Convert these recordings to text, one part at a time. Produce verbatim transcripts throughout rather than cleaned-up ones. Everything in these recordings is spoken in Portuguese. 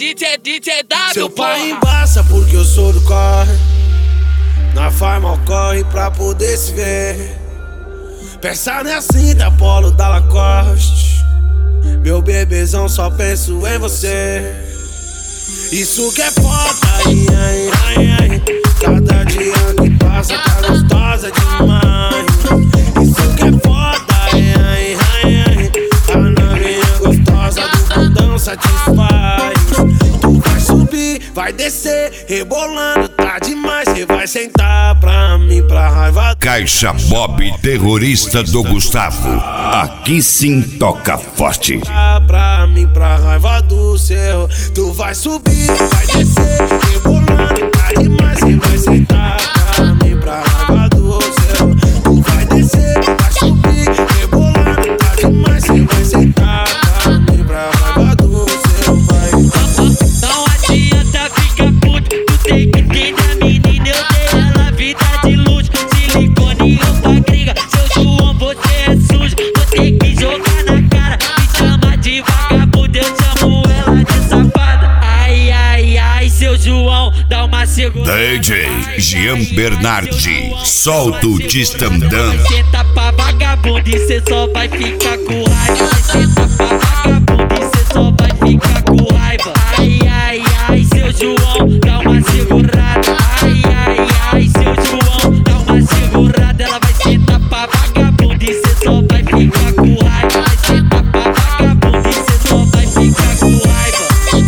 D J, D J W. Seu pai embaça porque eu sou do corre. Na farma corre pra poder se ver. Pensa na cinta, polo da Lacoste. Meu bebezão, só penso em você. Isso que é foda, ai, ai, ai, ai. Cada dia que passa tá gostosa demais. Isso que é foda, ai, ai, ai, ai. A novinha gostosa do bundão satisfaz. Tu vai subir, vai descer, rebolando, tá demais. Cê vai sentar pra mim, pra raiva. Caixa Bob Terrorista do Gustavo. Aqui sim toca forte. Pra mim, pra raiva do céu. Tu vai subir, vai descer, rebolando, tá demais. Cê vai sentar pra mim, pra raiva do céu. Tu vai descer, vai subir, rebolando, tá demais. Cê vai sentar pra mim, pra raiva do céu. Vai. Não adianta ficar puto, tu tem que entender a menina. Eu dei ela vida de luxo, silicone e roupa gringa. Seu João, você é sujo, você que jogar na cara. Me chama de vagabundo, eu chamo ela de safada. Ai, ai, ai, seu João, dá uma segura. D J Jean Bernardi, solta o Tistandam. Senta pra vagabundo e cê só vai ficar com raiva. Senta pra vagabundo e cê só vai ficar com raiva. Ai, ai, ai, seu João, dá uma segurada. Ai, ai, ai, seu João, dá uma segurada. Ela vai sentar pra vagabundo e cê só vai ficar com raiva. Vai sentar pra vagabundo e cê só vai ficar com raiva.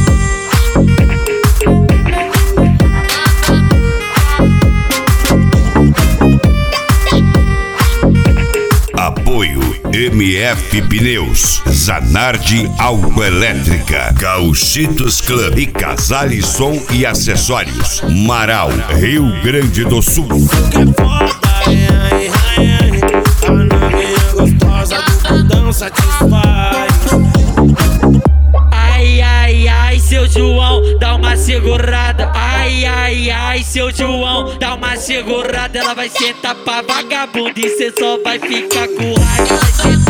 Apoio M F Pneus, Zanardi Autoelétrica, Gauchitos Club e Casale Som e Acessórios, Marau, Rio Grande do Sul. Isso que é foda, ai, ai, ai, ai. A novinha gostosa do bundão satisfaz. Ai, ai, ai, seu João, dá uma segurada. Ai, ai, ai, seu João, dá uma segurada. Ela vai sentar pra vagabundo e cê só vai ficar com raiva. Vai sentar